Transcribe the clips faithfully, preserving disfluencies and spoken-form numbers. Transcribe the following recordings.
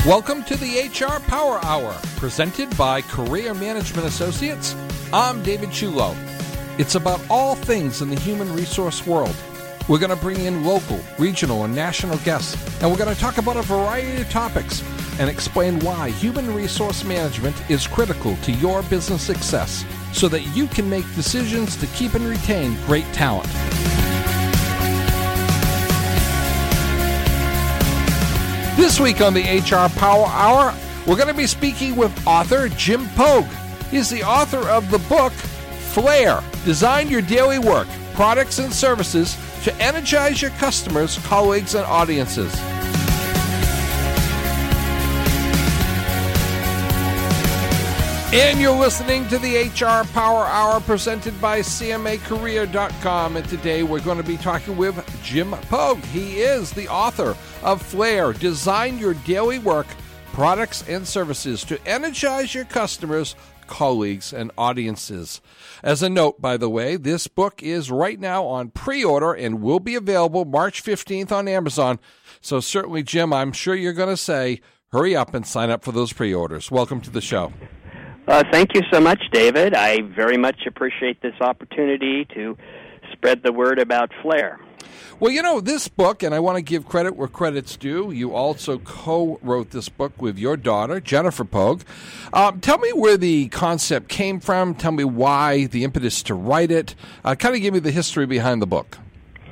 Welcome to the H R Power Hour, presented by Career Management Associates. I'm David Chulo. It's about all things in the human resource world. We're going to bring in local, regional, and national guests, and we're going to talk about a variety of topics and explain why human resource management is critical to your business success so that you can make decisions to keep and retain great talent. This week on the H R Power Hour, we're going to be speaking with author Jim Pogue. He's the author of the book, Flair, Design Your Daily Work, Products and Services to Energize Your Customers, Colleagues, and Audiences. And you're listening to the H R Power Hour presented by C M A Career dot com. And today we're going to be talking with Jim Pogue. He is the author of Flair, Design Your Daily Work, Products and Services to Energize Your Customers, Colleagues, and Audiences. As a note, by the way, this book is right now on pre-order and will be available March fifteenth on Amazon. So certainly, Jim, I'm sure you're going to say, hurry up and sign up for those pre-orders. Welcome to the show. Uh, thank you so much, David. I very much appreciate this opportunity to spread the word about Flair. Well, you know, this book, and I want to give credit where credit's due, you also co-wrote this book with your daughter, Jennifer Pogue. Um, tell me where the concept came from. Tell me why, the impetus to write it. Uh, kind of give me the history behind the book.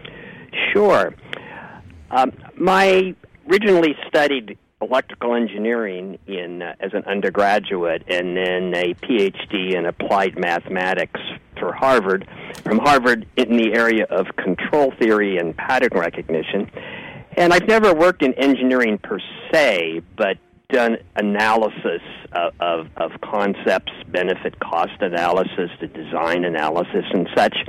Sure. Um, my originally studied electrical engineering in uh, as an undergraduate, and then a P H D in applied mathematics for Harvard, from Harvard in the area of control theory and pattern recognition. And I've never worked in engineering per se, but done analysis of, of, of concepts, benefit cost analysis, the design analysis and such.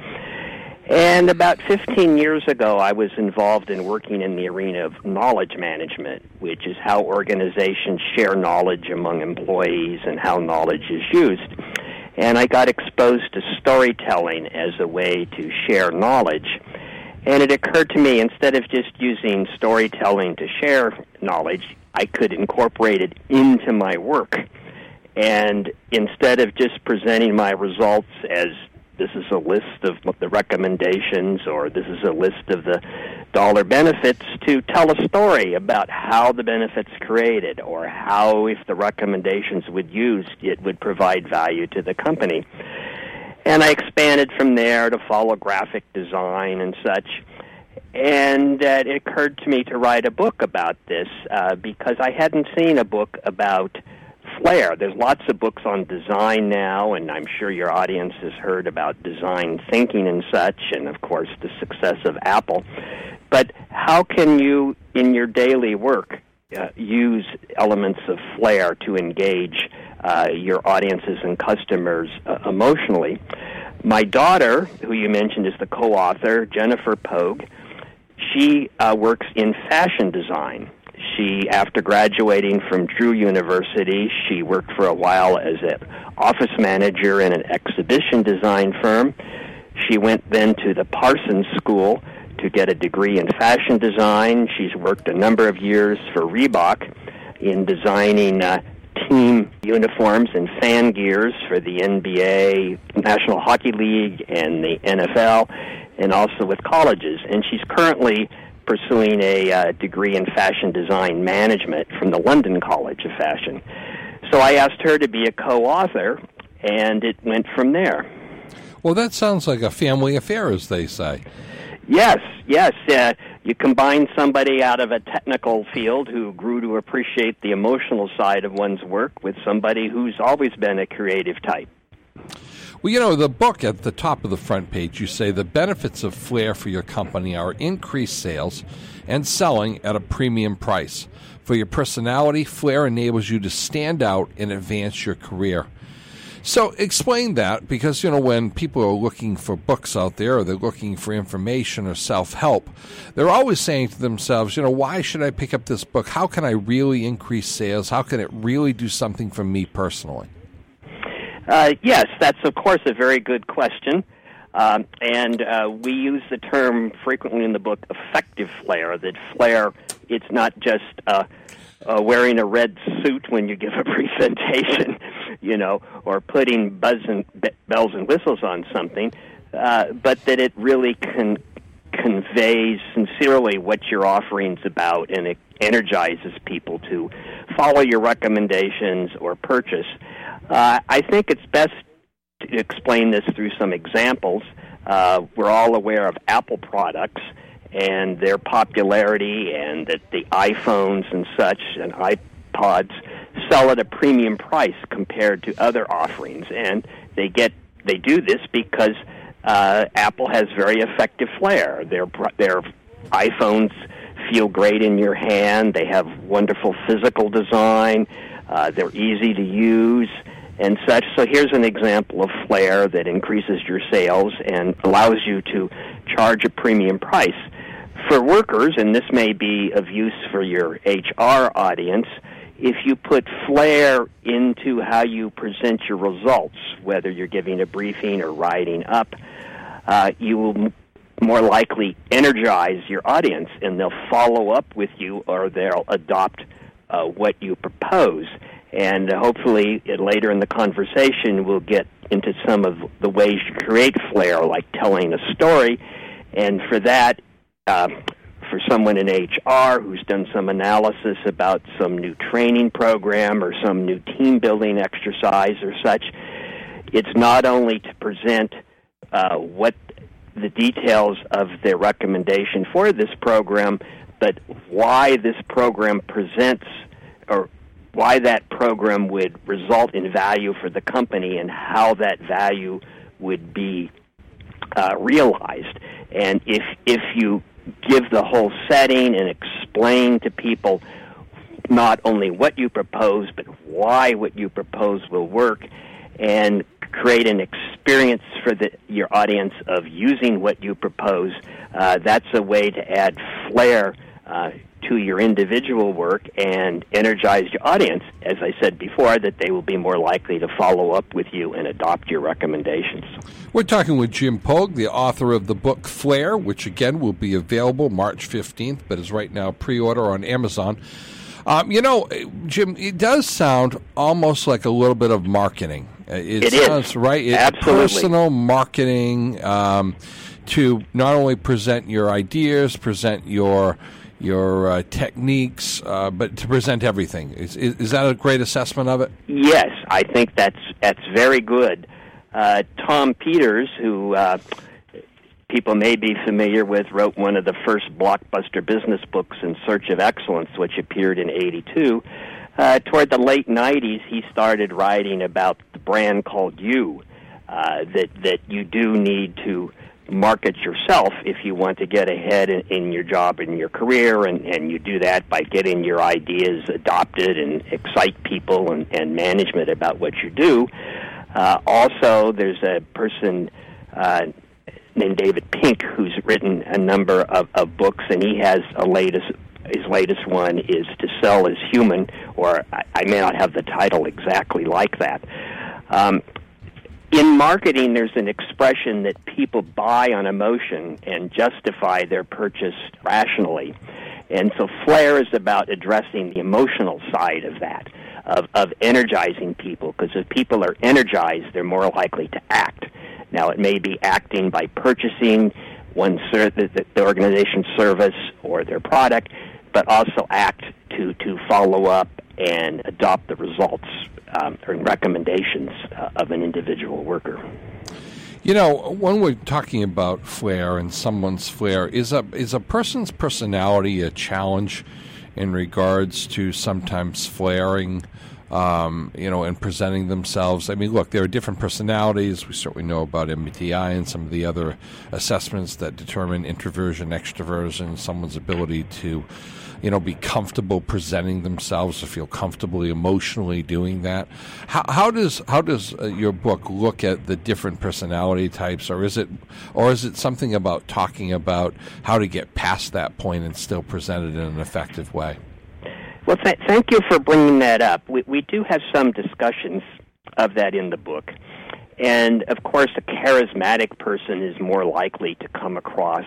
And about fifteen years ago, I was involved in working in the arena of knowledge management, which is how organizations share knowledge among employees and how knowledge is used. And I got exposed to storytelling as a way to share knowledge. And it occurred to me, instead of just using storytelling to share knowledge, I could incorporate it into my work. And instead of just presenting my results as this is a list of the recommendations or this is a list of the dollar benefits, to tell a story about how the benefits created or how, if the recommendations would used, it would provide value to the company. And I expanded from there to follow graphic design and such. And uh, it occurred to me to write a book about this uh, because I hadn't seen a book about Flair. There's lots of books on design now, and I'm sure your audience has heard about design thinking and such, and of course the success of Apple. But how can you, in your daily work, uh, use elements of Flair to engage uh, your audiences and customers uh, emotionally? My daughter, who you mentioned is the co-author, Jennifer Pogue, she uh, works in fashion design. She, after graduating from Drew University, she worked for a while as an office manager in an exhibition design firm. She went then to the Parsons School to get a degree in fashion design. She's worked a number of years for Reebok in designing uh, team uniforms and fan gears for the N B A, National Hockey League, and the N F L, and also with colleges. And she's currently pursuing a uh, degree in fashion design management from the London College of Fashion. So I asked her to be a co-author, and it went from there. Well, that sounds like a family affair, as they say. Yes, yes. Uh, you combine somebody out of a technical field who grew to appreciate the emotional side of one's work with somebody who's always been a creative type. Well, you know, the book at the top of the front page, you say the benefits of Flair for your company are increased sales and selling at a premium price. For your personality, Flair enables you to stand out and advance your career. So explain that, because, you know, when people are looking for books out there or they're looking for information or self-help, they're always saying to themselves, you know, why should I pick up this book? How can I really increase sales? How can it really do something for me personally? Uh, yes, that's, of course, a very good question. Um, and uh, we use the term frequently in the book, effective flair, that flair, it's not just uh, uh, wearing a red suit when you give a presentation, you know, or putting buzz and be- bells and whistles on something, uh, but that it really can conveys sincerely what your offering's about, and it energizes people to follow your recommendations or purchase. Uh, I think it's best to explain this through some examples. Uh, we're all aware of Apple products and their popularity, and that the iPhones and such and iPods sell at a premium price compared to other offerings, and they get they do this because uh, Apple has very effective flair. Their their iPhones feel great in your hand. They have wonderful physical design. Uh, they're easy to use and such. So here's an example of flair that increases your sales and allows you to charge a premium price. For workers, and this may be of use for your H R audience, if you put flair into how you present your results, whether you're giving a briefing or writing up, uh, you will m- more likely energize your audience, and they'll follow up with you, or they'll adopt uh, what you propose. And uh, hopefully uh, later in the conversation we'll get into some of the ways you create flair, like telling a story. And for that, uh, for someone in H R who's done some analysis about some new training program or some new team-building exercise or such, it's not only to present uh, what the details of their recommendation for this program, but why this program presents, or why that program would result in value for the company and how that value would be uh, realized. And if if you give the whole setting and explain to people not only what you propose, but why what you propose will work, and create an experience for the, your audience of using what you propose, uh, that's a way to add flair uh, to your individual work and energize your audience, as I said before, that they will be more likely to follow up with you and adopt your recommendations. We're talking with Jim Pogue, the author of the book Flair, which again will be available March fifteenth, but is right now pre-order on Amazon. Um, you know, Jim, it does sound almost like a little bit of marketing. It, it sounds is. right. It's Absolutely. Personal marketing um, to not only present your ideas, present your your uh, techniques, uh, but to present everything. Is, is, is that a great assessment of it? Yes, I think that's that's very good. Uh, Tom Peters, who uh, people may be familiar with, wrote one of the first blockbuster business books, In Search of Excellence, which appeared in eighty-two. Uh, toward the late nineties, he started writing about the brand called You, uh, that, that you do need to market yourself if you want to get ahead in, in your job and your career, and, and you do that by getting your ideas adopted and excite people and, and management about what you do. Uh, also, there's a person uh, named David Pink who's written a number of, of books, and he has a latest. His latest one is To Sell as Human, or I, I may not have the title exactly like that. Um, in marketing, there's an expression that people buy on emotion and justify their purchase rationally. And so flair is about addressing the emotional side of that, of, of energizing people, because if people are energized, they're more likely to act. Now, it may be acting by purchasing one ser- the, the organization's service or their product, but also act to, to follow up and adopt the results um, or recommendations uh, of an individual worker. You know, when we're talking about flair and someone's flair, is a is a person's personality a challenge in regards to sometimes flaring, um, you know, and presenting themselves? I mean, look, there are different personalities. We certainly know about M B T I and some of the other assessments that determine introversion, extroversion, someone's ability to, you know, be comfortable presenting themselves, to feel comfortably emotionally doing that. How, how does how does uh, your book look at the different personality types, or is it or is it something about talking about how to get past that point and still present it in an effective way? Well, th- thank you for bringing that up. We, we do have some discussions of that in the book. And, of course, a charismatic person is more likely to come across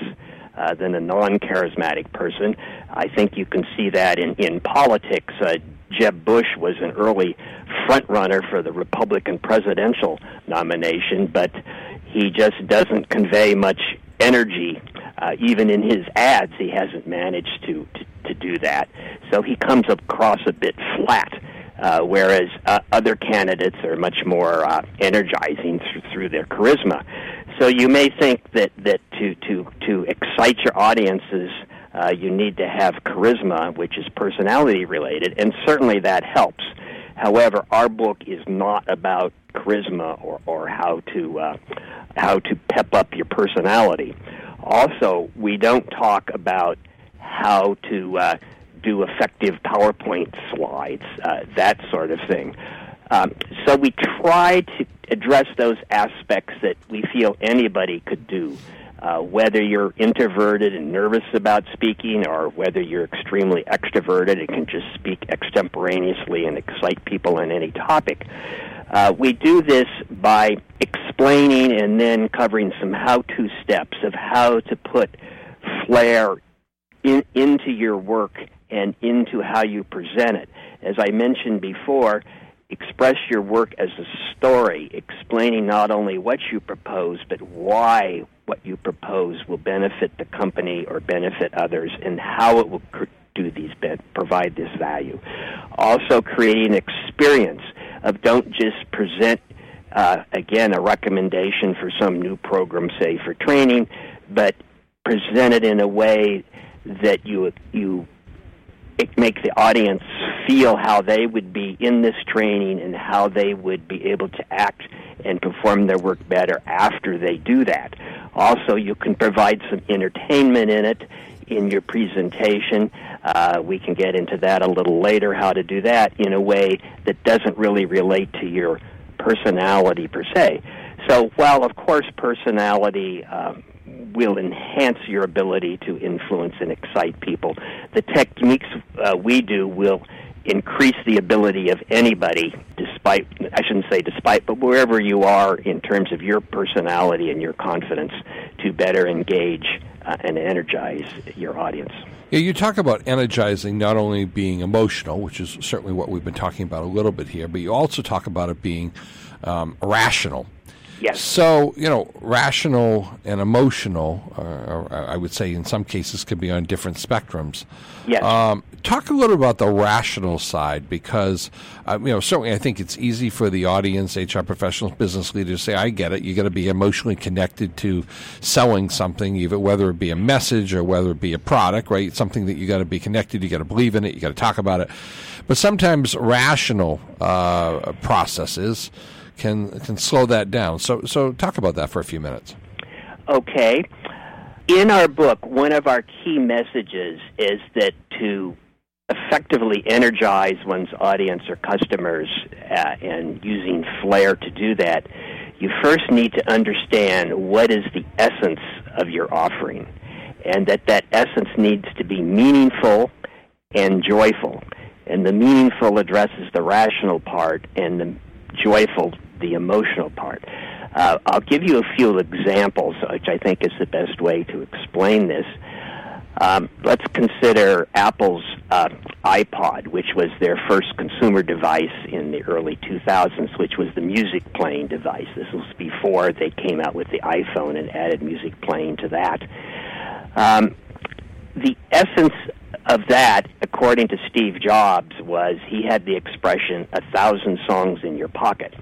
uh, than a non-charismatic person. I think you can see that in, in politics. Uh, Jeb Bush was an early front-runner for the Republican presidential nomination, but he just doesn't convey much energy. Uh, even in his ads, he hasn't managed to, to, to do that. So he comes across a bit flat, uh, whereas uh, other candidates are much more uh, energizing th- through their charisma. So you may think that, that to, to, to excite your audiences, uh, you need to have charisma, which is personality-related, and certainly that helps. However, our book is not about charisma or, or how to uh, how to pep up your personality. Also, we don't talk about how to uh, do effective PowerPoint slides, uh, that sort of thing. Um, so we try to address those aspects that we feel anybody could do, uh, whether you're introverted and nervous about speaking or whether you're extremely extroverted and can just speak extemporaneously and excite people on any topic. Uh, we do this by explaining and then covering some how-to steps of how to put flair in, into your work and into how you present it. As I mentioned before, express your work as a story, explaining not only what you propose, but why what you propose will benefit the company or benefit others and how it will cr- do these provide this value. Also creating experience of don't just present, uh, again, a recommendation for some new program, say, for training, but present it in a way that you you make the audience feel how they would be in this training and how they would be able to act and perform their work better after they do that. Also, you can provide some entertainment in it in your presentation. Uh, we can get into that a little later, how to do that in a way that doesn't really relate to your personality per se. So while, of course, personality um, will enhance your ability to influence and excite people, the techniques uh, we do will increase the ability of anybody, despite, I shouldn't say despite, but wherever you are in terms of your personality and your confidence, to better engage uh, and energize your audience. Yeah, you talk about energizing, not only being emotional, which is certainly what we've been talking about a little bit here, but you also talk about it being um, rational. Yes. So, you know, rational and emotional, uh, I would say in some cases, can be on different spectrums. Yes. Um, talk a little about the rational side, because, uh, you know, certainly I think it's easy for the audience, H R professionals, business leaders to say, I get it. You got to be emotionally connected to selling something, either whether it be a message or whether it be a product, right? It's something that you got to be connected. You got to believe in it. You got to talk about it. But sometimes rational uh, processes can can slow that down. So so talk about that for a few minutes. Okay. In our book, one of our key messages is that to effectively energize one's audience or customers, uh, and using flair to do that, you first need to understand what is the essence of your offering, and that that essence needs to be meaningful and joyful. And the meaningful addresses the rational part, and the joyful the emotional part. Uh, I'll give you a few examples, which I think is the best way to explain this. Um, let's consider Apple's uh, iPod, which was their first consumer device in the early two thousands, which was the music playing device. This was before they came out with the iPhone and added music playing to that. Um, the essence of that, according to Steve Jobs, was he had the expression, a thousand songs in your pocket.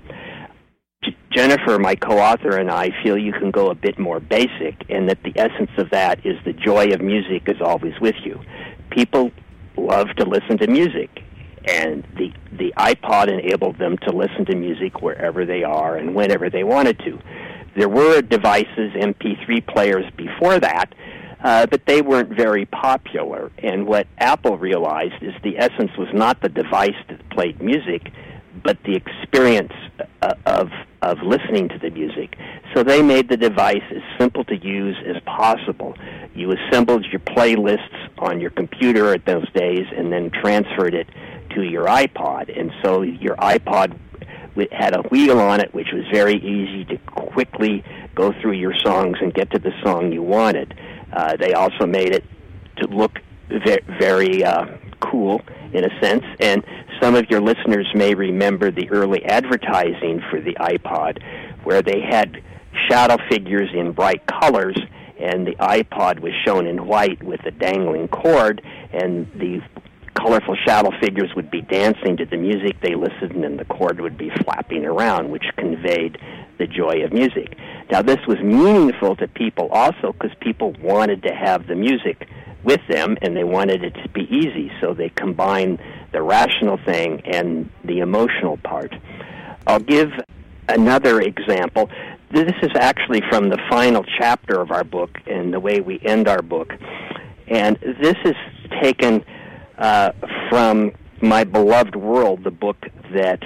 Jennifer, my co-author, and I feel you can go a bit more basic, and that the essence of that is the joy of music is always with you. People love to listen to music, and the the iPod enabled them to listen to music wherever they are and whenever they wanted to. There were devices, M P three players before that, uh, but they weren't very popular. And what Apple realized is the essence was not the device that played music, but the experience uh, of of listening to the music. So they made the device as simple to use as possible. You assembled your playlists on your computer at those days and then transferred it to your iPod. And so your iPod had a wheel on it, which was very easy to quickly go through your songs and get to the song you wanted. Uh, they also made it to look ve- very uh, cool, in a sense. And some of your listeners may remember the early advertising for the iPod, where they had shadow figures in bright colors, and the iPod was shown in white with a dangling cord, and the colorful shadow figures would be dancing to the music they listened, and the cord would be flapping around, which conveyed the joy of music. Now, this was meaningful to people also because people wanted to have the music with them, and they wanted it to be easy, so they combined the rational thing and the emotional part. I'll give another example. This is actually from the final chapter of our book and the way we end our book. And this is taken uh, from My Beloved World, the book that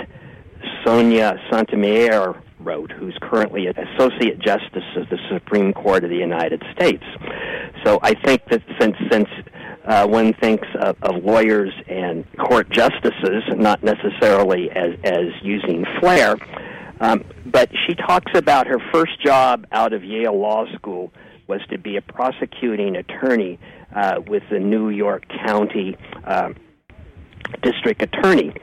Sonia Sotomayor wrote, who's currently an Associate Justice of the Supreme Court of the United States. So I think that since since uh, one thinks of, of lawyers and court justices, not necessarily as, as using flair, um, but she talks about her first job out of Yale Law School was to be a prosecuting attorney uh, with the New York County uh, District Attorney.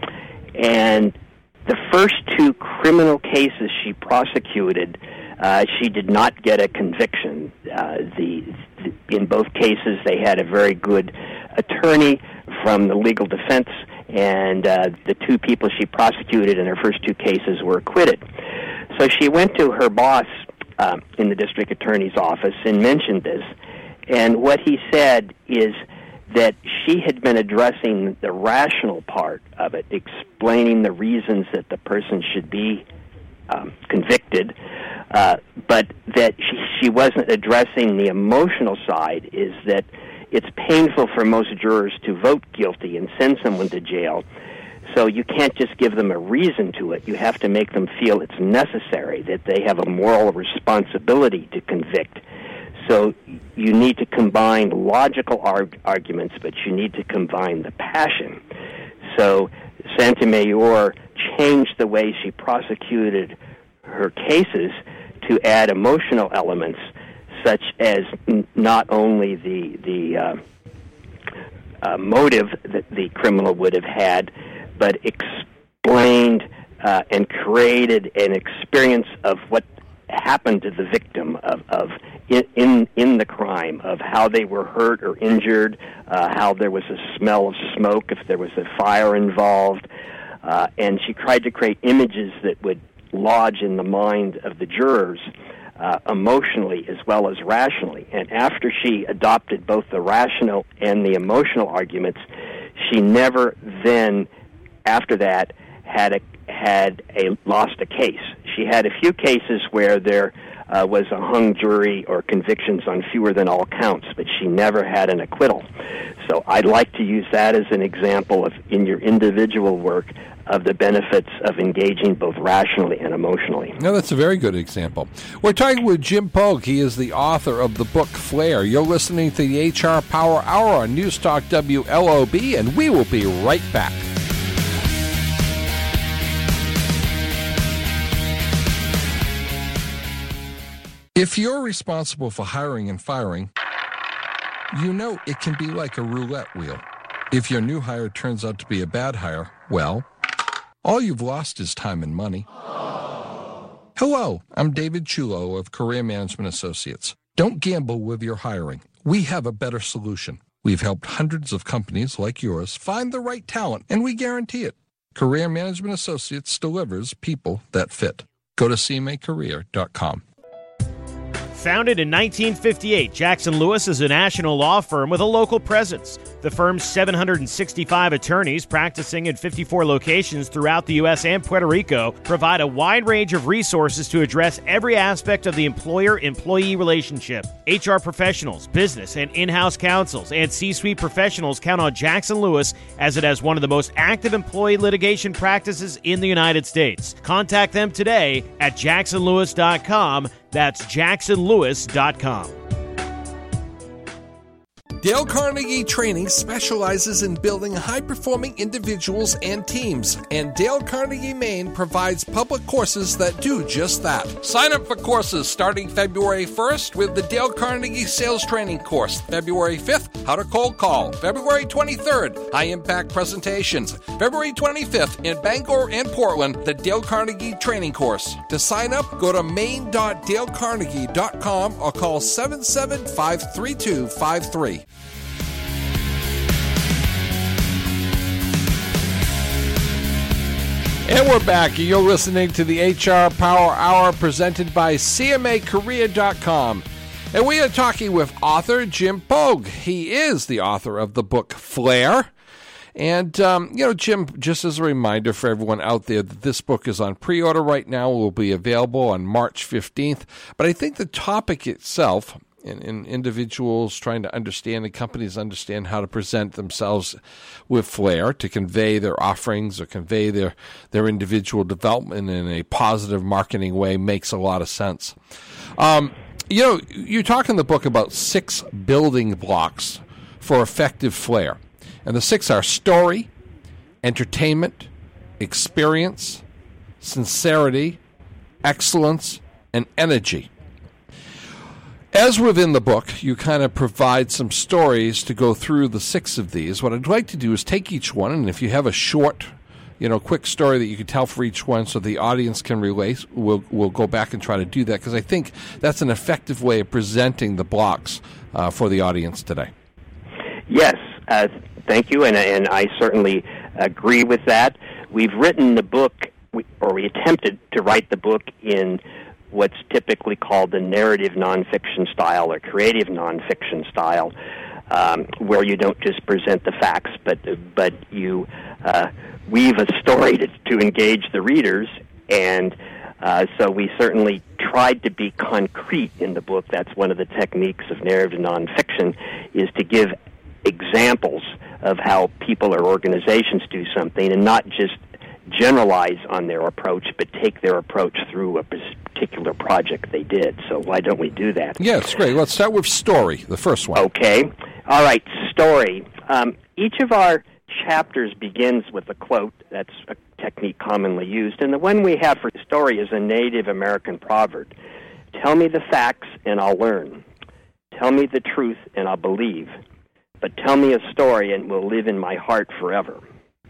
And the first two criminal cases she prosecuted, uh, she did not get a conviction. Uh, the, the in both cases, they had a very good attorney from the legal defense, and uh, the two people she prosecuted in her first two cases were acquitted. So she went to her boss uh, in the district attorney's office and mentioned this, and what he said is that she had been addressing the rational part of it, explaining the reasons that the person should be um, convicted, uh, but that she, she wasn't addressing the emotional side, is that it's painful for most jurors to vote guilty and send someone to jail, so you can't just give them a reason to it. You have to make them feel it's necessary, that they have a moral responsibility to convict. So you need to combine logical arg- arguments, but you need to combine the passion. So Sotomayor changed the way she prosecuted her cases to add emotional elements, such as n- not only the the uh, uh, motive that the criminal would have had, but explained uh, and created an experience of what happened to the victim of, of in, in in the crime, of how they were hurt or injured, uh, how there was a smell of smoke if there was a fire involved, uh, and she tried to create images that would lodge in the mind of the jurors uh, emotionally as well as rationally. And after she adopted both the rational and the emotional arguments, she never then, after that, had a had a lost a case. She had a few cases where there uh, was a hung jury or convictions on fewer than all counts, but she never had an acquittal. So I'd like to use that as an example of, in your individual work, of the benefits of engaging both rationally and emotionally. No, that's a very good example. We're talking with Jim Pogue. He is the author of the book Flair. You're listening to the H R Power Hour on News Talk W L O B, and we will be right back. If you're responsible for hiring and firing, you know it can be like a roulette wheel. If your new hire turns out to be a bad hire, well, all you've lost is time and money. Hello, I'm David Chulo of Career Management Associates. Don't gamble with your hiring. We have a better solution. We've helped hundreds of companies like yours find the right talent, and we guarantee it. Career Management Associates delivers people that fit. Go to C M A career dot com. Founded in nineteen fifty-eight, Jackson Lewis is a national law firm with a local presence. The firm's seven hundred sixty-five attorneys practicing in fifty-four locations throughout the U S and Puerto Rico provide a wide range of resources to address every aspect of the employer-employee relationship. H R professionals, business and in-house counsels, and C-suite professionals count on Jackson Lewis as it has one of the most active employee litigation practices in the United States. Contact them today at jackson lewis dot com. That's jackson lewis dot com. Dale Carnegie Training specializes in building high-performing individuals and teams, and Dale Carnegie Maine provides public courses that do just that. Sign up for courses starting February first with the Dale Carnegie Sales Training Course, February fifth, How to Cold Call, February twenty-third, High-Impact Presentations, February twenty-fifth in Bangor and Portland, the Dale Carnegie Training Course. To sign up, go to maine dot dale carnegie dot com or call seven seven five three two five three. And we're back. You're listening to the H R Power Hour presented by C M A Korea dot com. And we are talking with author Jim Pogue. He is the author of the book Flair. And, um, you know, Jim, just as a reminder for everyone out there that this book is on pre-order right now. It will be available on March fifteenth. But I think the topic itself, and, and individuals trying to understand and companies understand how to present themselves with flair to convey their offerings or convey their, their individual development in a positive marketing way makes a lot of sense. Um, you know, you talk in the book about six building blocks for effective flair. And the six are story, entertainment, experience, sincerity, excellence, and energy. As within the book, you kind of provide some stories to go through the six of these. What I'd like to do is take each one, and if you have a short, you know, quick story that you can tell for each one so the audience can relate, we'll, we'll go back and try to do that, because I think that's an effective way of presenting the blocks uh, for the audience today. Yes, uh, thank you, and, and I certainly agree with that. We've written the book, or we attempted to write the book in what's typically called the narrative nonfiction style or creative nonfiction style, um, where you don't just present the facts, but but you uh, weave a story to, to engage the readers. And uh, so we certainly tried to be concrete in the book. That's one of the techniques of narrative nonfiction, is to give examples of how people or organizations do something, and not just generalize on their approach, but take their approach through a particular project they did. So why don't we do that? Yes, great. Let's start with story, the first one. Okay. All right, story. Um, each of our chapters begins with a quote. That's a technique commonly used. And the one we have for story is a Native American proverb. Tell me the facts and I'll learn. Tell me the truth and I'll believe. But tell me a story and it will live in my heart forever.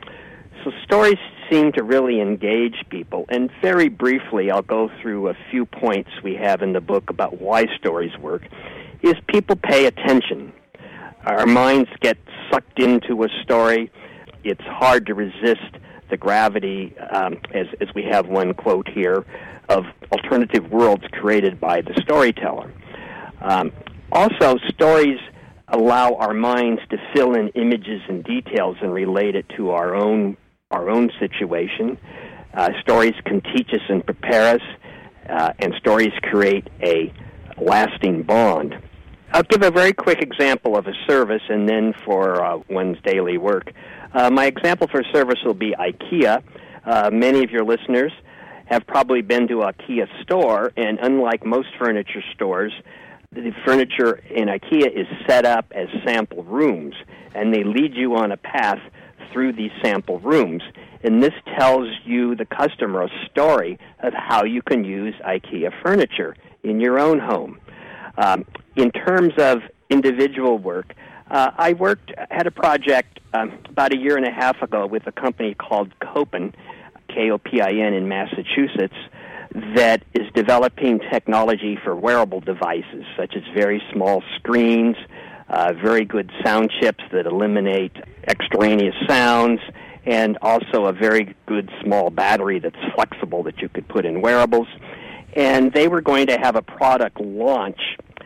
So stories seem to really engage people, and very briefly I'll go through a few points we have in the book about why stories work. Is people pay attention. Our minds get sucked into a story. It's hard to resist the gravity, um, as, as we have one quote here, of alternative worlds created by the storyteller. Um, also, stories allow our minds to fill in images and details and relate it to our own our own situation. Uh, stories can teach us and prepare us, uh, and stories create a lasting bond. I'll give a very quick example of a service, and then for uh, one's daily work. Uh, my example for service will be IKEA. Uh, many of your listeners have probably been to an IKEA store, and unlike most furniture stores, the furniture in IKEA is set up as sample rooms, and they lead you on a path through these sample rooms. And this tells you, the customer, a story of how you can use IKEA furniture in your own home. Um, in terms of individual work, uh, I worked, had a project um, about a year and a half ago with a company called Kopin, K O P I N, in Massachusetts, that is developing technology for wearable devices, such as very small screens, uh, very good sound chips that eliminate extraneous sounds, and also a very good small battery that's flexible that you could put in wearables. And they were going to have a product launch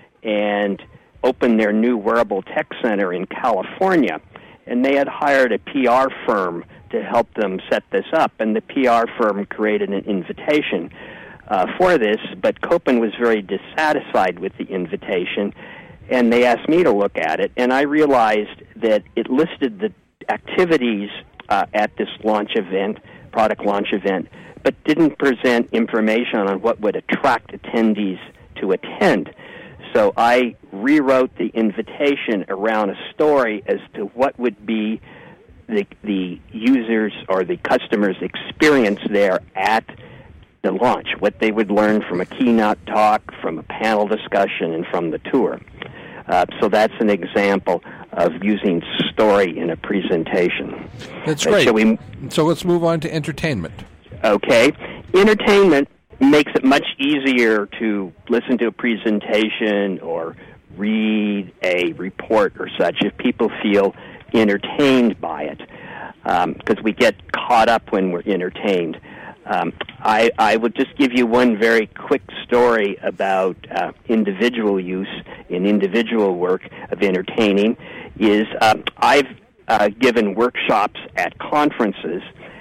and open their new wearable tech center in California. And they had hired a P R firm to help them set this up, and the P R firm created an invitation uh, for this, but Kopin was very dissatisfied with the invitation, and they asked me to look at it, and I realized that it listed the activities uh, at this launch event, product launch event, but didn't present information on what would attract attendees to attend. So I rewrote the invitation around a story as to what would be the the users or the customers' experience there at the launch, what they would learn from a keynote talk, from a panel discussion, and from the tour. Uh, so that's an example of using story in a presentation. That's Uh, great. shall we- So let's move on to entertainment. Okay. Entertainment makes it much easier to listen to a presentation or read a report or such if people feel entertained by it, because um, we get caught up when we're entertained. Um, I, I would just give you one very quick story about uh, individual use in individual work of entertaining. Is um, I've uh, given workshops at conferences,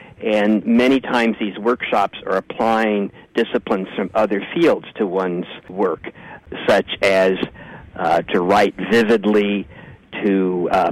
and many times these workshops are applying disciplines from other fields to one's work, such as uh, to write vividly, to uh,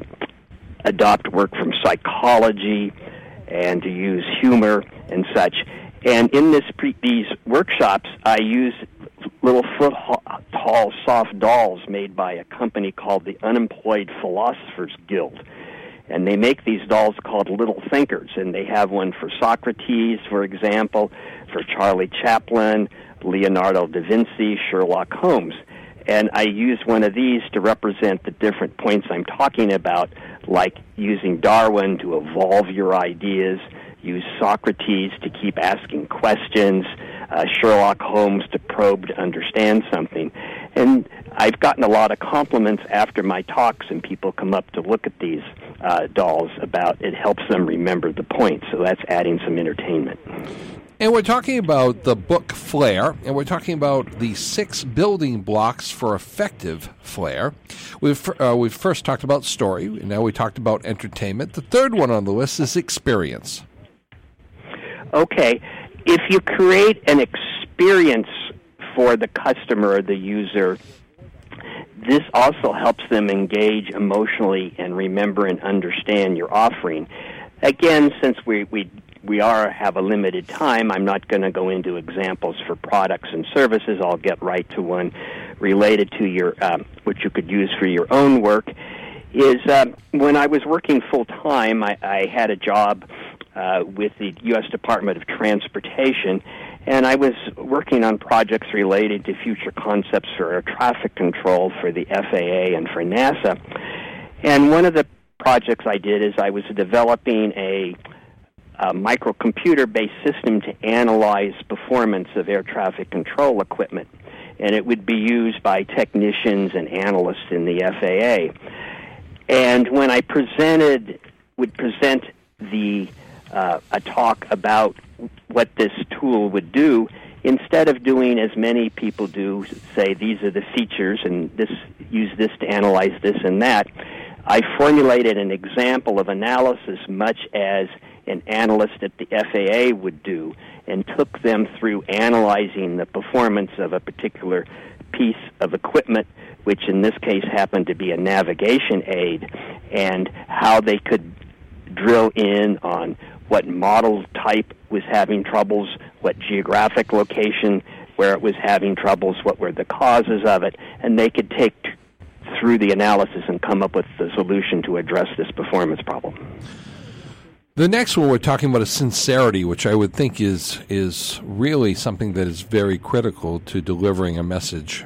adopt work from psychology, and to use humor and such. And in this pre- these workshops, I use little foot-tall soft dolls made by a company called the Unemployed Philosophers Guild. And they make these dolls called Little Thinkers, and they have one for Socrates, for example, for Charlie Chaplin, Leonardo da Vinci, Sherlock Holmes. And I use one of these to represent the different points I'm talking about, like using Darwin to evolve your ideas, use Socrates to keep asking questions, uh, Sherlock Holmes to probe to understand something. And I've gotten a lot of compliments after my talks, and people come up to look at these uh, dolls about it helps them remember the point. So that's adding some entertainment. And we're talking about the book Flair, and we're talking about the six building blocks for effective flair. We've uh, we've first talked about story, and now we talked about entertainment. The third one on the list is experience. Okay, if you create an experience for the customer or the user, this also helps them engage emotionally and remember and understand your offering. Again, since we we we are have a limited time, I'm not going to go into examples for products and services. I'll get right to one related to your um, what you could use for your own work. Is um, when I was working full time, I, I had a job uh, with the U S Department of Transportation, and I was working on projects related to future concepts for air traffic control for the F A A and for NASA. And one of the projects I did is I was developing a, a microcomputer-based system to analyze performance of air traffic control equipment, and it would be used by technicians and analysts in the F A A. And when I presented, would present the uh, a talk about what this tool would do, instead of doing as many people do, say these are the features and this use this to analyze this and that, I formulated an example of analysis much as an analyst at the F A A would do, and took them through analyzing the performance of a particular piece of equipment, which in this case happened to be a navigation aid, and how they could drill in on what model type was having troubles, what geographic location where it was having troubles, what were the causes of it, and they could take t- through the analysis and come up with the solution to address this performance problem. The next one we're talking about is sincerity, which I would think is is really something that is very critical to delivering a message.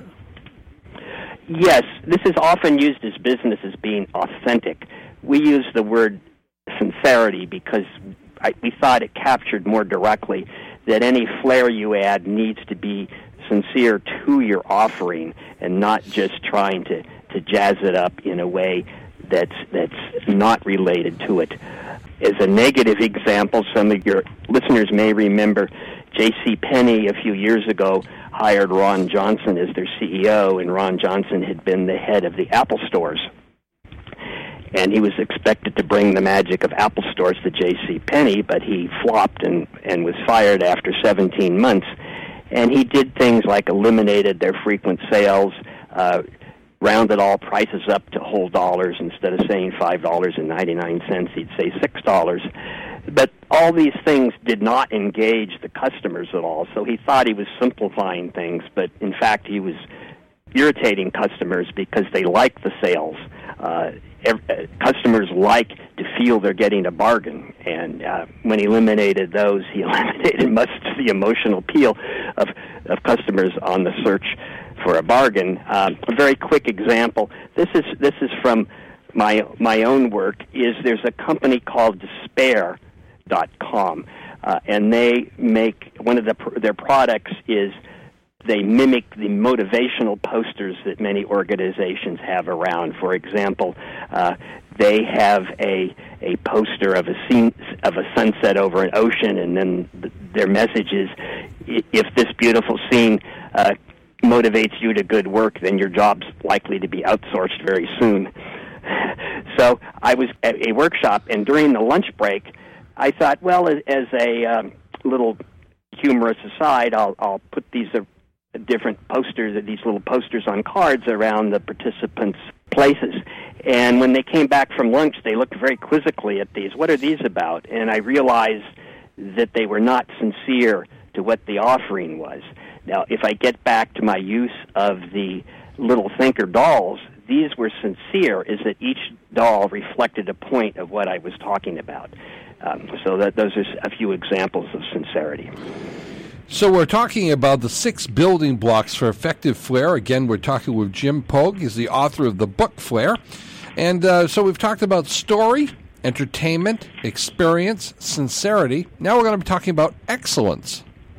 Yes, this is often used as business as being authentic. We use the word sincerity because I, we thought it captured more directly that any flair you add needs to be sincere to your offering and not just trying to, to jazz it up in a way that's that's not related to it. As a negative example, some of your listeners may remember J C. Penney a few years ago hired Ron Johnson as their C E O, and Ron Johnson had been the head of the Apple stores. And he was expected to bring the magic of Apple stores to J C. Penney, but he flopped and, and was fired after seventeen months. And he did things like eliminated their frequent sales, uh, rounded all prices up to whole dollars. Instead of saying five dollars and ninety-nine cents, he'd say six dollars. But all these things did not engage the customers at all. So he thought he was simplifying things, but in fact he was irritating customers because they like the sales. Uh, ev- uh, customers like to feel they're getting a bargain, and uh, when he eliminated those, he eliminated much of the emotional appeal of, of customers on the search for a bargain. Um, a very quick example. This is this is from my my own work. Is there's a company called Despair dot com, uh, and they make one of the their products is they mimic the motivational posters that many organizations have around. For example, uh, they have a a poster of a scene of a sunset over an ocean, and then th- their message is, if this beautiful scene uh, motivates you to good work, then your job's likely to be outsourced very soon. So I was at a workshop, and during the lunch break, I thought, well, as, as a um, little humorous aside, I'll, I'll put these uh, different posters, these little posters on cards around the participants' places. And when they came back from lunch, they looked very quizzically at these. What are these about? And I realized that they were not sincere to what the offering was. Now, if I get back to my use of the little thinker dolls, these were sincere, is that each doll reflected a point of what I was talking about. Um, so that those are a few examples of sincerity. So we're talking about the six building blocks for effective flair. Again, we're talking with Jim Pogue. He's the author of the book Flair. And uh, so we've talked about story, entertainment, experience, sincerity. Now we're going to be talking about excellence.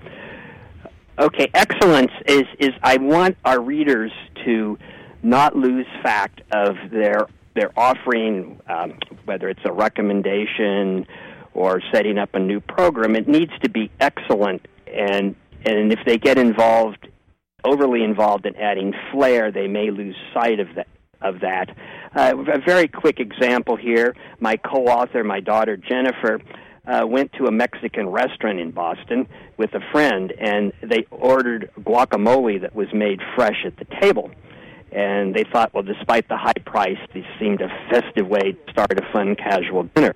Okay, excellence is, is I want our readers to not lose fact of their their offering, um, whether it's a recommendation or setting up a new program. It needs to be excellent, and and if they get involved, overly involved in adding flair, they may lose sight of that. Of that. Uh, a very quick example here. My co-author, my daughter Jennifer, uh, went to a Mexican restaurant in Boston with a friend, and they ordered guacamole that was made fresh at the table. And they thought, well, despite the high price, this seemed a festive way to start a fun, casual dinner.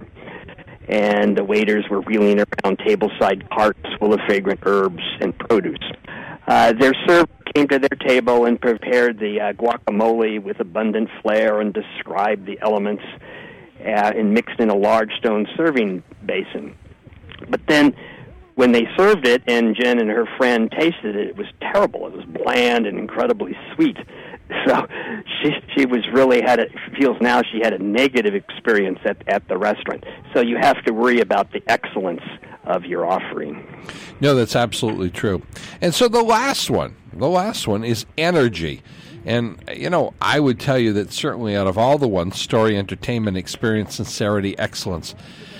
And the waiters were wheeling around tableside carts full of fragrant herbs and produce. Uh, their server came to their table and prepared the uh, guacamole with abundant flair and described the elements uh, and mixed in a large stone serving basin. But then when they served it and Jen and her friend tasted it, it was terrible. It was bland and incredibly sweet. So she she was really had a, feels now she had a negative experience at, at the restaurant. So you have to worry about the excellence of your offering. No, that's absolutely true. And so the last one, the last one is energy. And, you know, I would tell you that certainly out of all the ones, story, entertainment, experience, sincerity, excellence,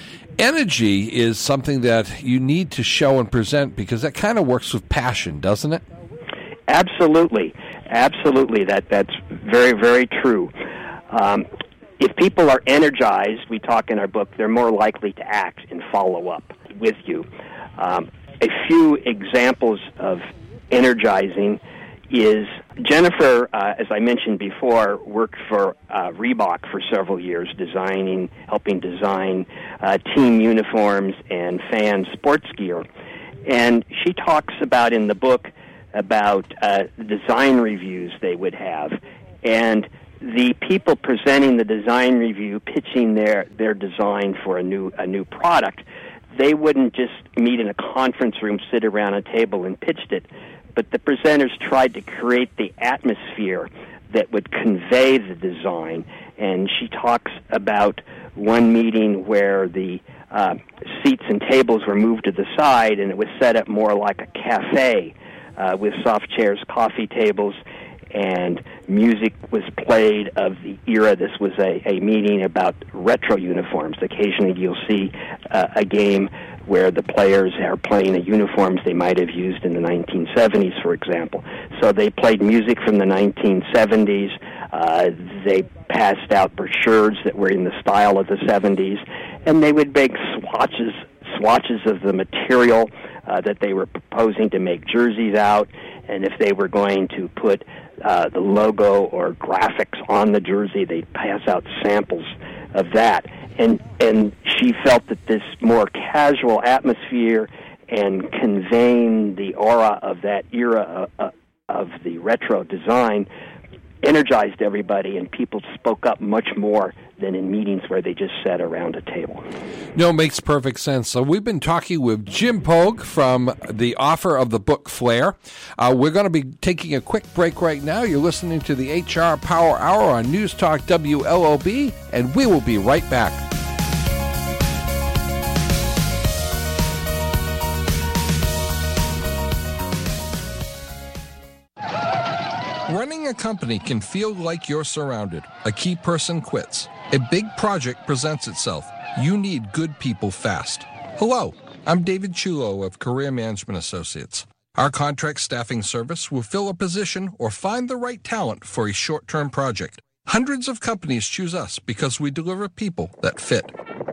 energy is something that you need to show and present because that kind of works with passion, doesn't it? Absolutely. Absolutely. That That's very, very true. Um, if people are energized, we talk in our book, they're more likely to act and follow up with you. Um, a few examples of energizing is Jennifer, uh, as I mentioned before, worked for uh, Reebok for several years, designing, helping design uh, team uniforms and fan sports gear. And she talks about in the book about uh, design reviews they would have. And the people presenting the design review, pitching their, their design for a new a new product, they wouldn't just meet in a conference room, sit around a table and pitched it, but the presenters tried to create the atmosphere that would convey the design. And she talks about one meeting where the uh, seats and tables were moved to the side and it was set up more like a cafe uh, with soft chairs, coffee tables, and music was played of the era. This was a, a meeting about retro uniforms. Occasionally you'll see uh, a game where the players are playing the uniforms they might have used in the nineteen seventies, for example. So they played music from the nineteen seventies. Uh, they passed out brochures that were in the style of the seventies, and they would make swatches, swatches of the material uh, that they were proposing to make jerseys out, and if they were going to put uh, the logo or graphics on the jersey, they'd pass out samples of that. And and she felt that this more casual atmosphere and conveying the aura of that era uh, uh, of the retro design energized everybody, and people spoke up much more than in meetings where they just sat around a table. No, makes perfect sense. So we've been talking with Jim Pogue from the author of the book Flair. Uh, we're going to be taking a quick break right now. You're listening to the H R Power Hour on News Talk W L O B, and we will be right back. Running a company can feel like you're surrounded. A key person quits. A big project presents itself. You need good people fast. Hello, I'm David Chulo of Career Management Associates. Our contract staffing service will fill a position or find the right talent for a short-term project. Hundreds of companies choose us because we deliver people that fit.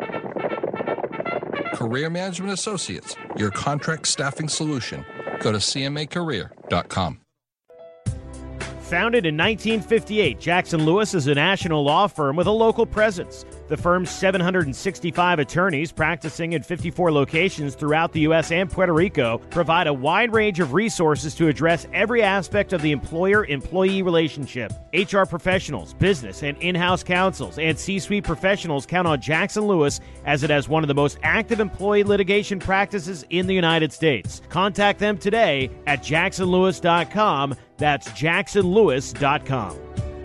Career Management Associates, your contract staffing solution. Go to C M A career dot com. Founded in nineteen fifty-eight, Jackson Lewis is a national law firm with a local presence. The firm's seven hundred sixty-five attorneys practicing in fifty-four locations throughout the U S and Puerto Rico provide a wide range of resources to address every aspect of the employer-employee relationship. H R professionals, business and in-house counsels, and C-suite professionals count on Jackson Lewis as it has one of the most active employee litigation practices in the United States. Contact them today at jackson lewis dot com. That's jackson lewis dot com.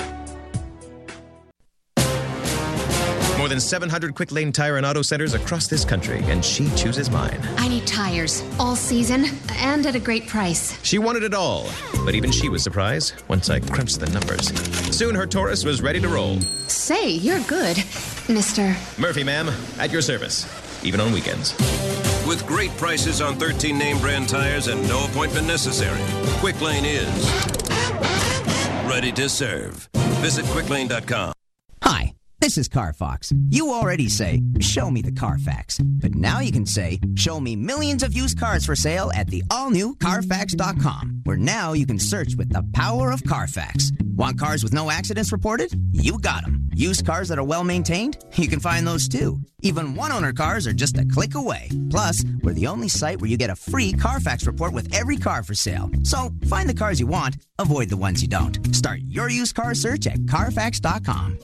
More than seven hundred Quick Lane Tire and Auto Centers across this country, and she chooses mine. I need tires, all season, and at a great price. She wanted it all, but even she was surprised once I crunched the numbers. Soon her Taurus was ready to roll. Say, you're good, Mister Murphy, ma'am, at your service, even on weekends. With great prices on thirteen name brand tires and no appointment necessary, Quick Lane is ready to serve. Visit quick lane dot com. Hi, this is CarFox. You already say, show me the Carfax. But now you can say, show me millions of used cars for sale at the all-new carfax dot com, where now you can search with the power of Carfax. Want cars with no accidents reported? You got them. Used cars that are well-maintained? You can find those too. Even one-owner cars are just a click away. Plus, we're the only site where you get a free Carfax report with every car for sale. So, find the cars you want, avoid the ones you don't. Start your used car search at carfax dot com.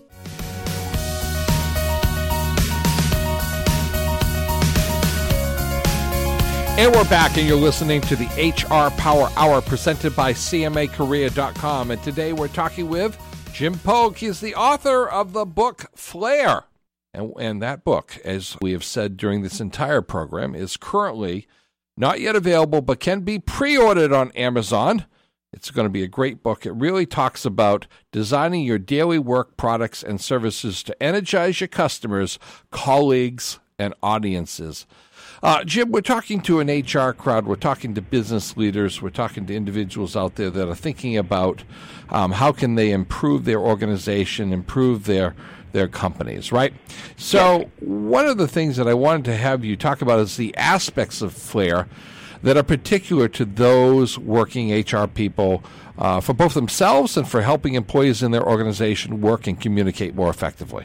And we're back, and you're listening to the H R Power Hour presented by C M A career dot com. And today we're talking with Jim Pogue. He's the author of the book Flair. And, and that book, as we have said during this entire program, is currently not yet available, but can be pre-ordered on Amazon. It's going to be a great book. It really talks about designing your daily work products and services to energize your customers, colleagues, and audiences. Uh, Jim, we're talking to an H R crowd. We're talking to business leaders. We're talking to individuals out there that are thinking about um, how can they improve their organization, improve their their companies, right? So one of the things that I wanted to have you talk about is the aspects of Flair that are particular to those working H R people uh, for both themselves and for helping employees in their organization work and communicate more effectively.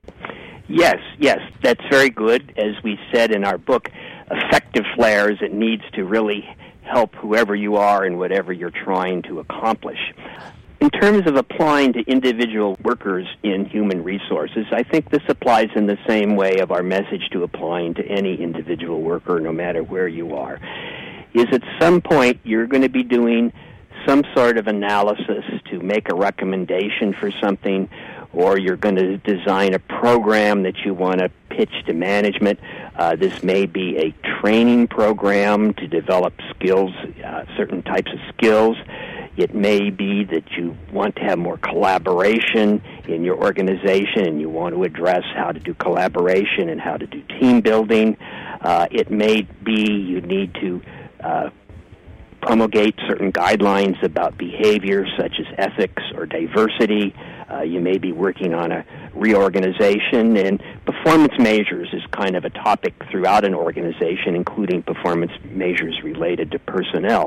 Yes, yes, that's very good. As we said in our book, effective Flair is it needs to really help whoever you are and whatever you're trying to accomplish. In terms of applying to individual workers in human resources, I think this applies in the same way of our message to applying to any individual worker, no matter where you are. Is at some point you're going to be doing some sort of analysis to make a recommendation for something, or you're going to design a program that you want to pitch to management. Uh, this may be a training program to develop skills, uh, certain types of skills. It may be that you want to have more collaboration in your organization and you want to address how to do collaboration and how to do team building. Uh, it may be you need to uh, promulgate certain guidelines about behavior such as ethics or diversity. Uh, you may be working on a reorganization, and performance measures is kind of a topic throughout an organization, including performance measures related to personnel.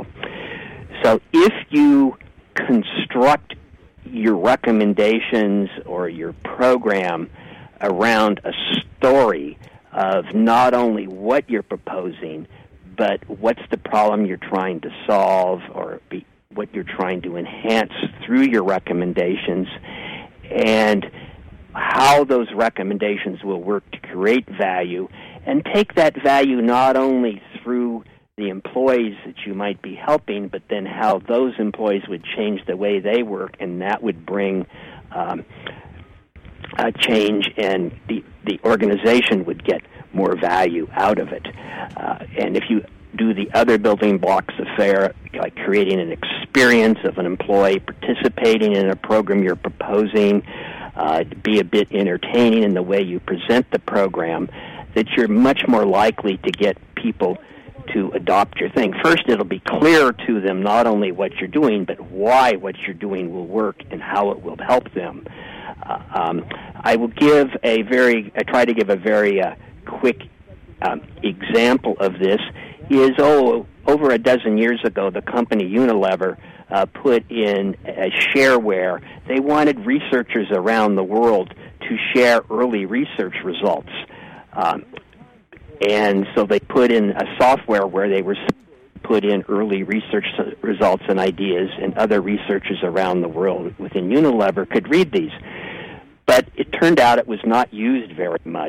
So if you construct your recommendations or your program around a story of not only what you're proposing, but what's the problem you're trying to solve or be, what you're trying to enhance through your recommendations, and how those recommendations will work to create value, and take that value not only through the employees that you might be helping, but then how those employees would change the way they work, and that would bring um, a change, and the, the organization would get more value out of it. Uh, and if you do the other building blocks of FAIR, like creating an experience of an employee participating in a program you're proposing, uh, be a bit entertaining in the way you present the program, that you're much more likely to get people to adopt your thing. First, it'll be clear to them not only what you're doing, but why what you're doing will work and how it will help them. Uh, um, I will give a very, I try to give a very uh, quick um, example of this. Is, oh, over a dozen years ago, the company Unilever uh, put in a shareware. They wanted researchers around the world to share early research results. Um, and so they put in a software where they were put in early research results and ideas, and other researchers around the world within Unilever could read these. But it turned out it was not used very much.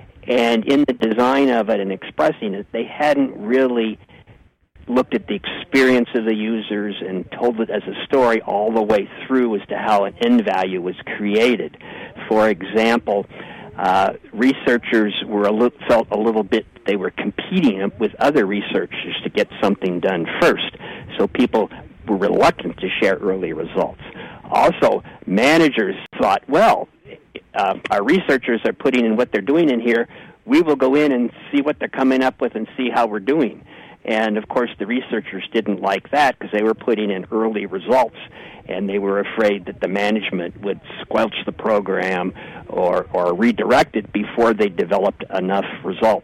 And in the design of it and expressing it, they hadn't really looked at the experience of the users and told it as a story all the way through as to how an end value was created. For example, uh, researchers were a li- felt a little bit they were competing with other researchers to get something done first. So people were reluctant to share early results. Also, managers thought, well, uh, our researchers are putting in what they're doing in here. We will go in and see what they're coming up with and see how we're doing. And, of course, the researchers didn't like that because they were putting in early results, and they were afraid that the management would squelch the program or, or redirect it before they developed enough results.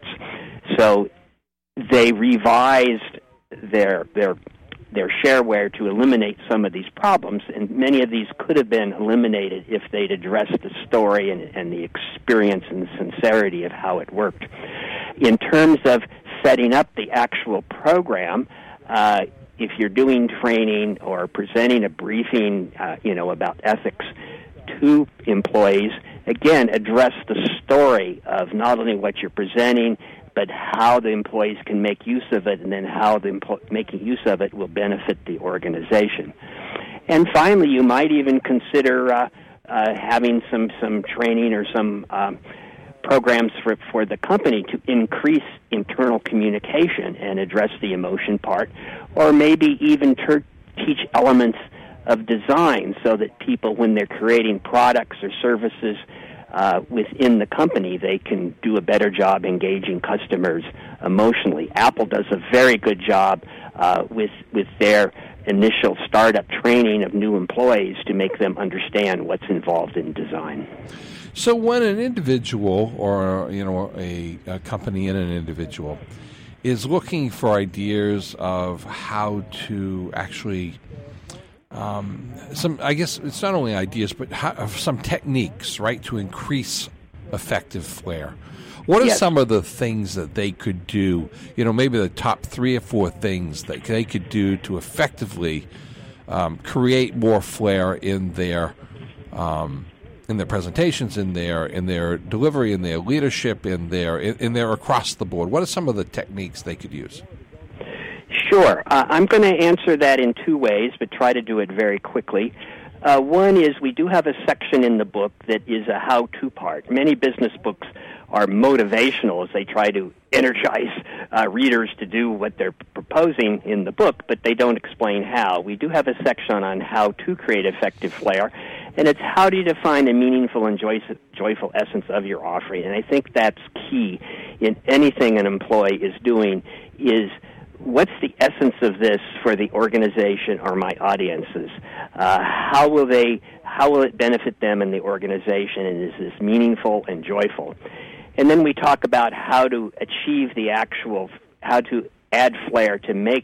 So they revised their their their shareware to eliminate some of these problems, and many of these could have been eliminated if they'd addressed the story and, and the experience and the sincerity of how it worked. In terms of setting up the actual program, uh, if you're doing training or presenting a briefing, uh, you know, about ethics to employees, again, address the story of not only what you're presenting, but how the employees can make use of it, and then how the empl- making use of it will benefit the organization. And finally, you might even consider uh, uh, having some, some training or some um, programs for, for the company to increase internal communication and address the emotion part, or maybe even ter- teach elements of design so that people, when they're creating products or services uh, within the company, they can do a better job engaging customers emotionally. Apple does a very good job uh, with with their initial startup training of new employees to make them understand what's involved in design. So when an individual, or you know, a, a company and an individual is looking for ideas of how to actually, um, some I guess it's not only ideas, but how, of some techniques, right, to increase effective flair. What are yes. some of the things that they could do? You know, maybe the top three or four things that they could do to effectively um, create more flair in their um, in their presentations, in their in their delivery, in their leadership, in their in, in their across the board. What are some of the techniques they could use? Sure. Uh, I'm going to answer that in two ways, but try to do it very quickly. Uh, one is we do have a section in the book that is a how-to part. Many business books are motivational as they try to energize uh, readers to do what they're proposing in the book, but they don't explain how. We do have a section on how to create effective flair, and it's how do you define a meaningful and joy- joyful essence of your offering. And I think that's key in anything an employee is doing is what's the essence of this for the organization or my audiences? Uh, how will they? How will it benefit them and the organization? And is this meaningful and joyful? And then we talk about how to achieve the actual, how to add flair to make,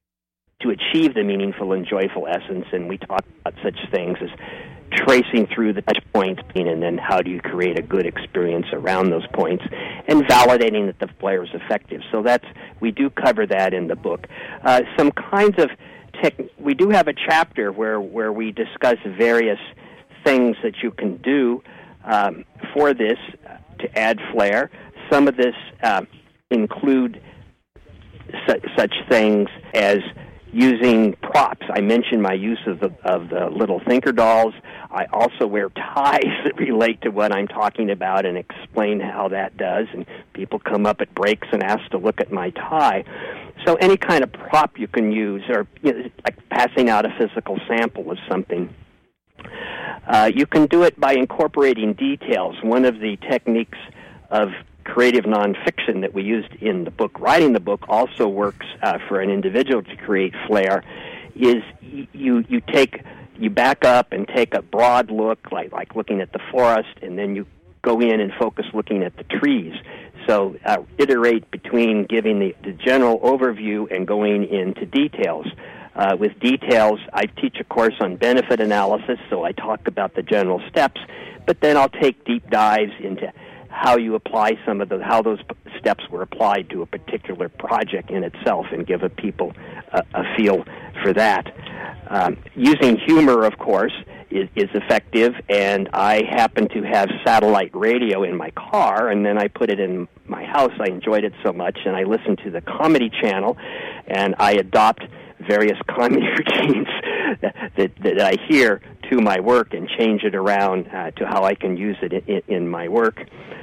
to achieve the meaningful and joyful essence. And we talk about such things as tracing through the touch points, and then how do you create a good experience around those points, and validating that the flair is effective. So that's, we do cover that in the book. Uh, some kinds of tech, we do have a chapter where, where we discuss various things that you can do um, for this uh, to add flair. Some of this uh, include su- such things as using props. I mentioned my use of the of the little thinker dolls. I also wear ties that relate to what I'm talking about and explain how that does. And people come up at breaks and ask to look at my tie. So any kind of prop you can use, or you know, like passing out a physical sample of something. Uh, you can do it by incorporating details. One of the techniques of creative nonfiction that we used in the book, writing the book, also works uh, for an individual to create flair, is you you take you back up and take a broad look, like like looking at the forest, and then you go in and focus looking at the trees. So uh, iterate between giving the, the general overview and going into details. Uh, with details, I teach a course on benefit analysis, so I talk about the general steps, but then I'll take deep dives into how you apply some of the, how those steps were applied to a particular project in itself, and give a people a, a feel for that. Um, using humor, of course, is, is effective, and I happen to have satellite radio in my car, and then I put it in my house. I enjoyed it so much, and I listen to the Comedy Channel, and I adopt various comedy routines that, that, that I hear to my work and change it around uh, to how I can use it in, in my work.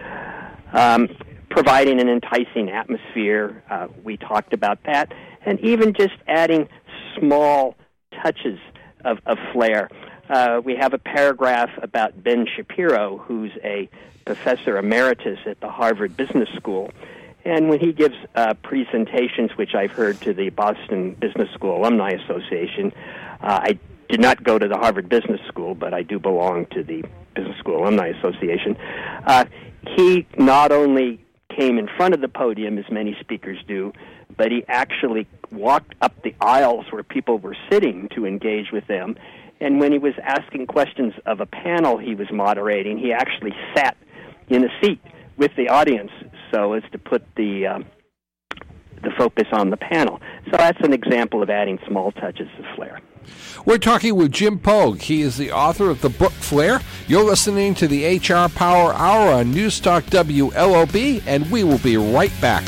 Um, providing an enticing atmosphere, uh, we talked about that, and even just adding small touches of, of flair. Uh, we have a paragraph about Ben Shapiro, who's a professor emeritus at the Harvard Business School, and when he gives uh, presentations, which I've heard to the Boston Business School Alumni Association, uh, I did not go to the Harvard Business School, but I do belong to the Business School Alumni Association. Uh, he not only came in front of the podium, as many speakers do, but he actually walked up the aisles where people were sitting to engage with them. And when he was asking questions of a panel he was moderating, he actually sat in a seat with the audience so as to put the uh, the focus on the panel. So that's an example of adding small touches of flair. We're talking with Jim Pogue. He is the author of the book Flair. You're listening to the H R Power Hour on Newstalk W L O B, and we will be right back.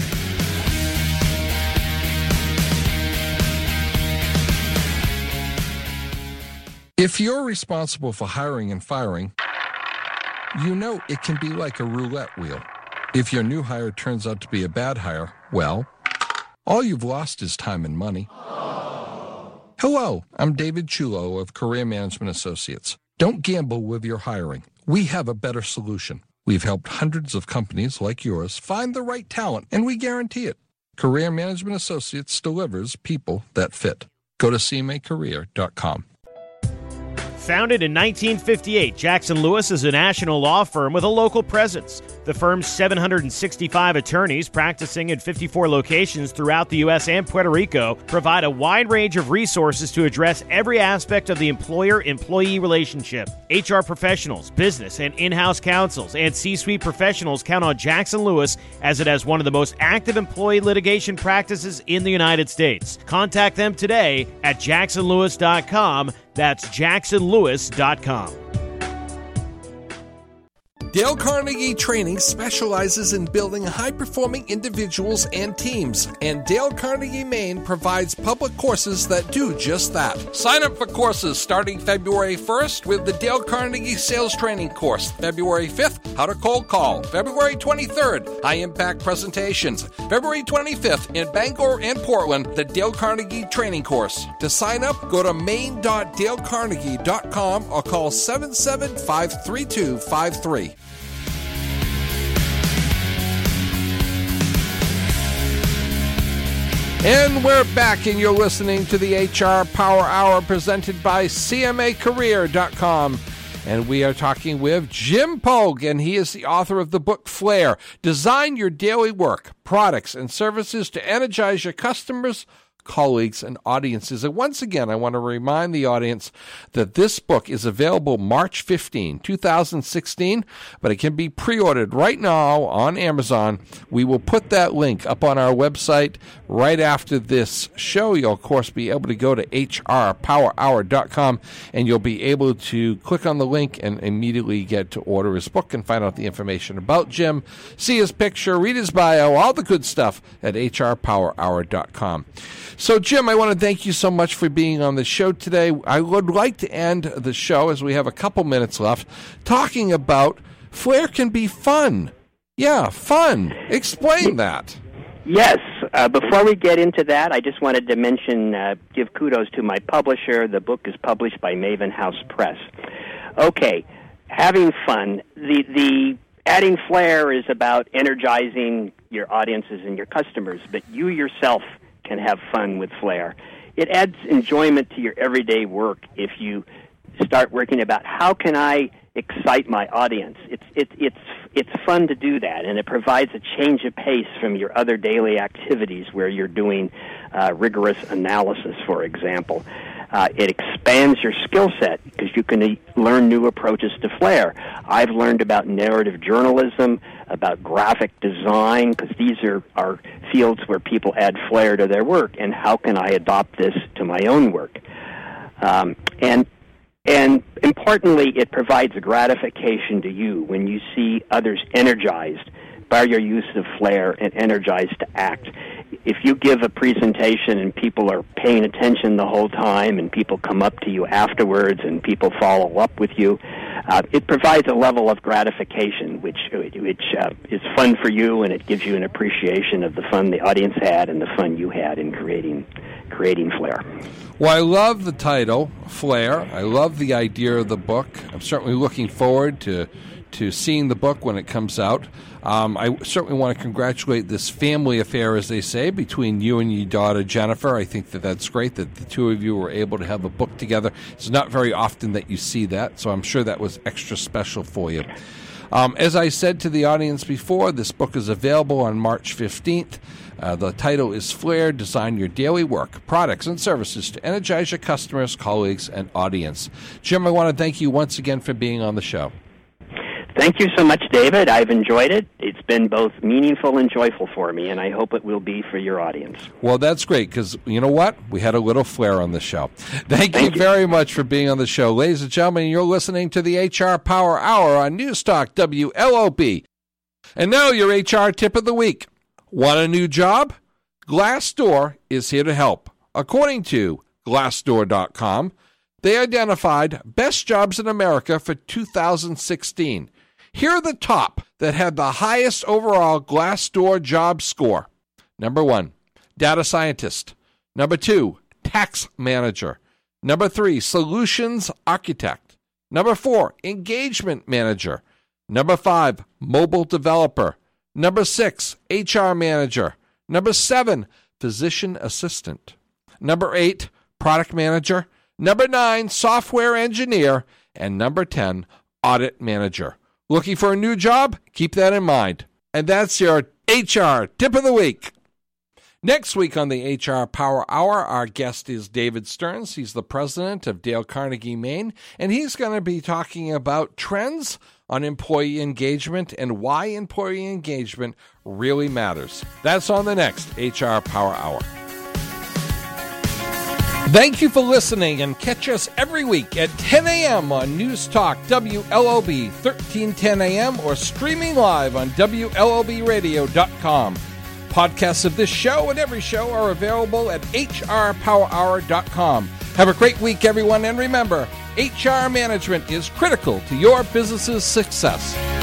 If you're responsible for hiring and firing, you know it can be like a roulette wheel. If your new hire turns out to be a bad hire, well, all you've lost is time and money. Hello, I'm David Chulo of Career Management Associates. Don't gamble with your hiring. We have a better solution. We've helped hundreds of companies like yours find the right talent, and we guarantee it. Career Management Associates delivers people that fit. Go to c m a career dot com. Founded in nineteen fifty-eight, Jackson Lewis is a national law firm with a local presence. The firm's seven hundred sixty-five attorneys practicing in fifty-four locations throughout the U S and Puerto Rico provide a wide range of resources to address every aspect of the employer-employee relationship. H R professionals, business and in-house counsels, and C-suite professionals count on Jackson Lewis as it has one of the most active employee litigation practices in the United States. Contact them today at jackson lewis dot com. That's jackson lewis dot com. Dale Carnegie Training specializes in building high-performing individuals and teams, and Dale Carnegie Maine provides public courses that do just that. Sign up for courses starting February first with the Dale Carnegie Sales Training Course, February fifth, How to Cold Call, February twenty-third, High Impact Presentations, February twenty-fifth, in Bangor and Portland, the Dale Carnegie Training Course. To sign up, go to maine dot dale carnegie dot com or call seven seven five three two five three. And we're back, and you're listening to the H R Power Hour presented by c m a career dot com. And we are talking with Jim Pogue, and he is the author of the book Flair. Design your daily work, products, and services to energize your customers, colleagues, and audiences. And once again, I want to remind the audience that this book is available March fifteenth, twenty sixteen, but it can be pre-ordered right now on Amazon. We will put that link up on our website right after this show. You'll, of course, be able to go to H R power hour dot com, and you'll be able to click on the link and immediately get to order his book and find out the information about Jim, see his picture, read his bio, all the good stuff at H R power hour dot com. So, Jim, I want to thank you so much for being on the show today. I would like to end the show, as we have a couple minutes left, talking about Flair can be fun. Yeah, fun. Explain that. Yes. Uh, before we get into that, I just wanted to mention, uh, give kudos to my publisher. The book is published by Maven House Press. Okay, having fun. The the adding flair is about energizing your audiences and your customers, but you yourself can have fun with flair. It adds enjoyment to your everyday work if you start working about how can I excite my audience. It's it, it's it's fun to do that, and it provides a change of pace from your other daily activities where you're doing uh, rigorous analysis, for example. Uh, it expands your skill set because you can e- learn new approaches to flair. I've learned about narrative journalism, about graphic design, because these are, are fields where people add flair to their work, and how can I adopt this to my own work? Um, and And importantly, it provides gratification to you when you see others energized by your use of flair and energized to act. If you give a presentation and people are paying attention the whole time and people come up to you afterwards and people follow up with you, uh, it provides a level of gratification which which uh, is fun for you, and it gives you an appreciation of the fun the audience had and the fun you had in creating creating flair. Well, I love the title, Flair. I love the idea of the book. I'm certainly looking forward to to seeing the book when it comes out. Um, I certainly want to congratulate this family affair, as they say, between you and your daughter, Jennifer. I think that that's great that the two of you were able to have a book together. It's not very often that you see that, so I'm sure that was extra special for you. Um, as I said to the audience before, this book is available on March fifteenth. Uh, the title is Flair, Design Your Daily Work, Products and Services to Energize Your Customers, Colleagues, and Audience. Jim, I want to thank you once again for being on the show. Thank you so much, David. I've enjoyed it. It's been both meaningful and joyful for me, and I hope it will be for your audience. Well, that's great, because you know what? We had a little flair on the show. Thank, Thank you, you very much for being on the show. Ladies and gentlemen, you're listening to the H R Power Hour on News Talk W L O B. And now your H R tip of the week. Want a new job? Glassdoor is here to help. According to Glassdoor dot com, they identified best jobs in America for two thousand sixteen. Here are the top that had the highest overall Glassdoor job score. Number one, data scientist. Number two, tax manager. Number three, solutions architect. Number four, engagement manager. Number five, mobile developer. Number six, H R manager. Number seven, physician assistant. Number eight, product manager. Number nine, software engineer. And number ten, audit manager. Looking for a new job? Keep that in mind. And that's your H R Tip of the Week. Next week on the H R Power Hour, our guest is David Stearns. He's the president of Dale Carnegie, Maine, and he's going to be talking about trends on employee engagement and why employee engagement really matters. That's on the next H R Power Hour. Thank you for listening, and catch us every week at ten a.m. on News Talk W L O B, thirteen ten a.m. or streaming live on W L O B radio dot com. Podcasts of this show and every show are available at H R power hour dot com. Have a great week, everyone, and remember, H R management is critical to your business's success.